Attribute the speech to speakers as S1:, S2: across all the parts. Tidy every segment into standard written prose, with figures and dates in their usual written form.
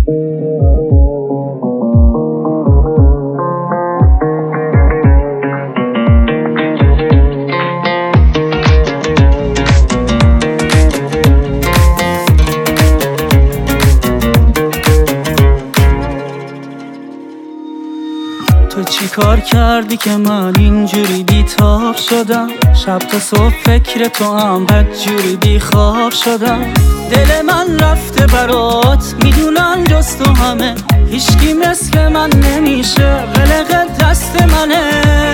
S1: تو چی کار کردی که من اینجوری بیتاب شدم؟ شب تا صبح فکر تو هم بدجوری بیخواب شدم. دل من رفته برات، میدونم جز تو همه هیچکی مثل من نمیشه، قلق دست منه.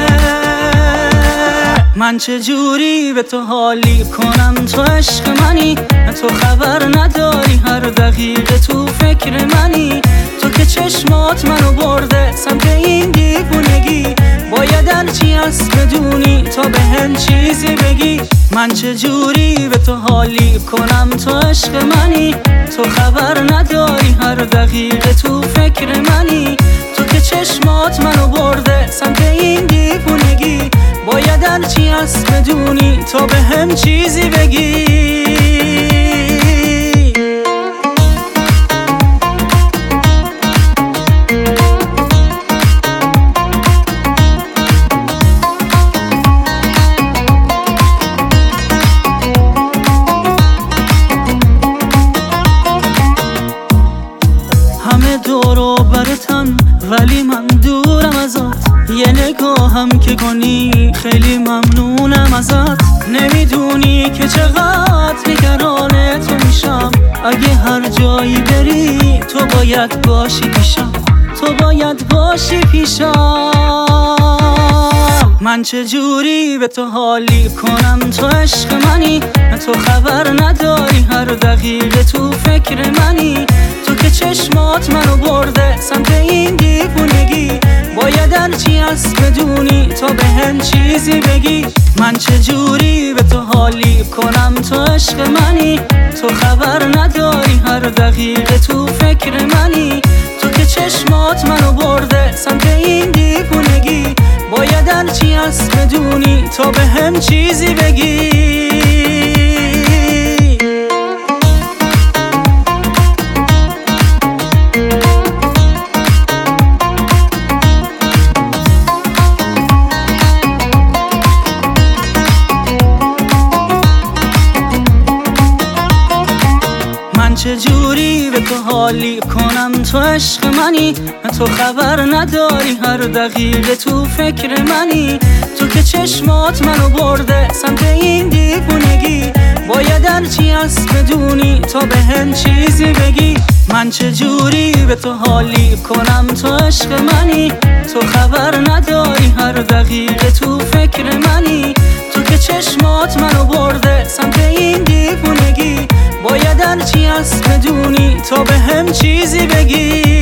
S1: من چه جوری به تو حالی کنم؟ تو عشق منی، تو خبر نداری هر دقیقه تو فکر منی. تو که چشمات منو برده سمت این دیوونگی، باید هرچی هست بدونی تا به هم چیزی بگی. من چه جوری به تو حالی کنم؟ تو عشق منی، تو خبر نداری هر دقیقه تو فکر منی. تو که چشمات منو برده سمت این دیوونگی، باید هرچی هست بدونی تا به هم چیزی بگی. همه دورو برتن ولی من دورم ازت، یه نگاهم که کنی خیلی ممنونم ازت. نمیدونی که چقدر نگران تو میشم، اگه هر جایی بری تو باید باشی پیشم، تو باید باشی پیشم. من چه جوری به تو حالی کنم؟ تو عشق منی، تو خبر نداری هر دقیقه تو فکر منی. تو که چشمات منو برده سمت این دیوونگی، باید هرچی هست بدونی تا به هم چیزی بگی. من چه جوری به تو حالی کنم؟ تو عشق منی، تو خبر نداری هر دقیقه تو فکر منی. تو که چشمات منو برده سمت این دیوونگی، باید هرچی هست بدونی تا به هم چیزی بگی. من چه جوری به تو حالی کنم؟ تو عشق منی، تو خبر نداری هر دقیقه تو فکر منی. تو که چشمات منو برده سمت این دیوونگی، باید هرچی هست بدونی تا به هم چیزی بگی. من چه جوری به تو حالی کنم؟ تو عشق منی، تو خبر نداری هر دقیقه تو فکر منی. تو که چشمات منو برده سمت این دیوونگی، باید هرچی هست بدونی تا به هم چیزی بگی.